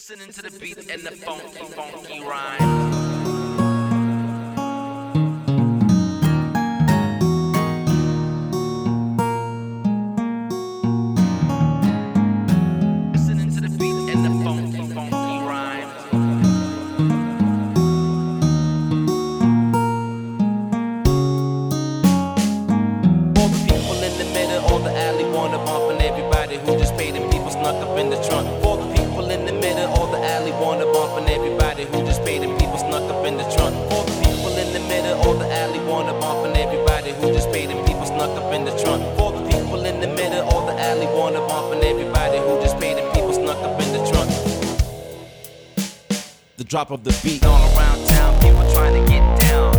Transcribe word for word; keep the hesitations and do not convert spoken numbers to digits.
Listening to the beat and the funky, funky rhyme. Who just paid and people snuck up in the trunk. For the people in the middle or the alley wanna bump, and everybody who just paid and people snuck up in the trunk. For the people in the middle or the alley wanna bump, and everybody who just paid and people snuck up in the trunk. For the people in the middle or the alley wanna bump, and everybody who just paid and people snuck up in the trunk. The drop of the beat all around town, people trying to get down.